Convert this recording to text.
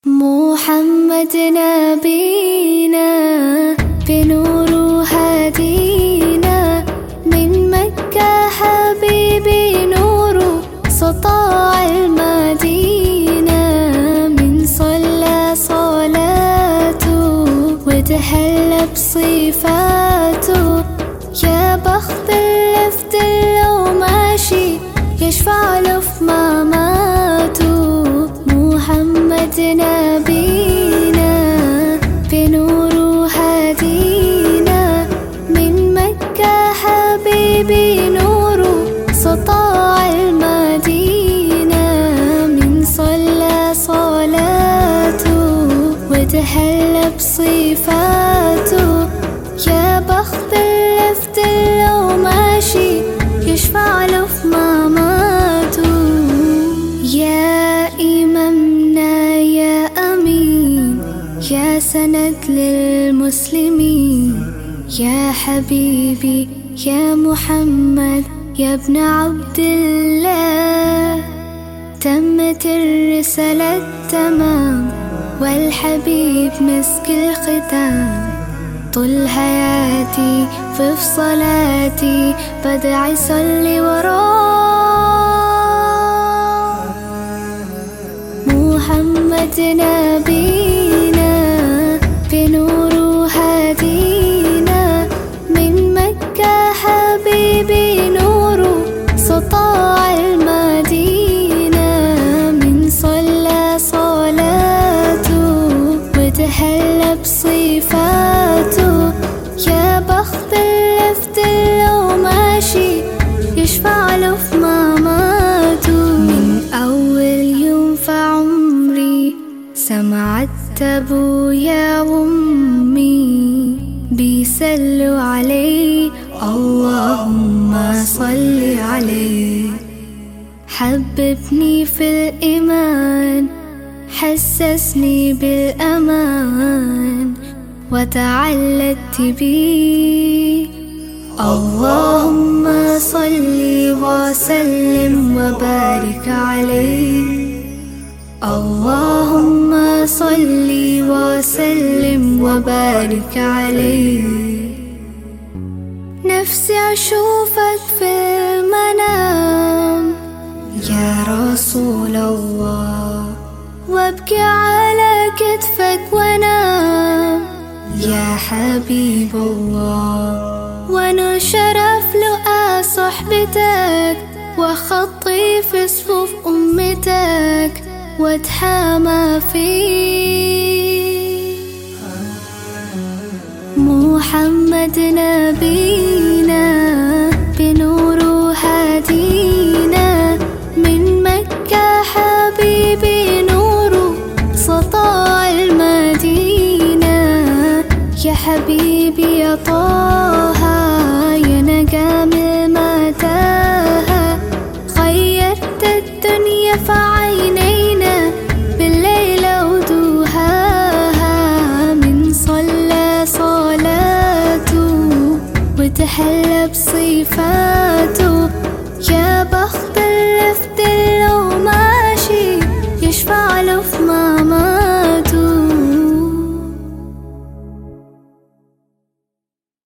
محمد نبينا بنور هدينا من مكة حبيبي نور سطاع المدينة من صلى صلاته وتهلى بصفاته يا بخت اللفت لو ماشي يشفع له في مماته محمد نبينا بنور هدينا من مكة حبيبي نور سطاع المدينة من صلى صلاته وتهلى بصفاته يا بخت اللفت لو ماشي يشفع له في مماته يا إمامنا يا أمين يا سند للمسلمين يا حبيبي يا محمد يا ابن عبد الله تمت الرسالة تمام والحبيب مسك الختام طول حياتي في صلاتي بدعي صلي وراه محمد نبينا بنور هدينا من مكة حبيبي نور سطاع المدينة من صلى صلاته وتهلى بصفاته يا بخت اللفت لو ماشي يشفع له في مماته من أول يوم في عمري سمعت أبويا وأمي بيسلوا عليه اللهم صل عليه حببني في الإيمان حسسني بالأمان وتعلقت بيه اللهم صل وسلم وبارك عليه اللهم صل وسلم وبارك عليه نفسي أشوفك في المنام يا رسول الله وابكي على كتفك وانام يا حبيب الله وانا شرف لقى صحبتك وخطي في صفوف امتك واتحامى فيك محمد نبينا بنور هدينا من مكة حبيبي نور سطاع المدينة يا حبيبي يا طه يا نجم المتاهة غيرت الدنيا في عينينا بالليل ودوهاها من صلى صلاته وتهلى بصفاته يا بخت اللفت لو ماشي يشفع له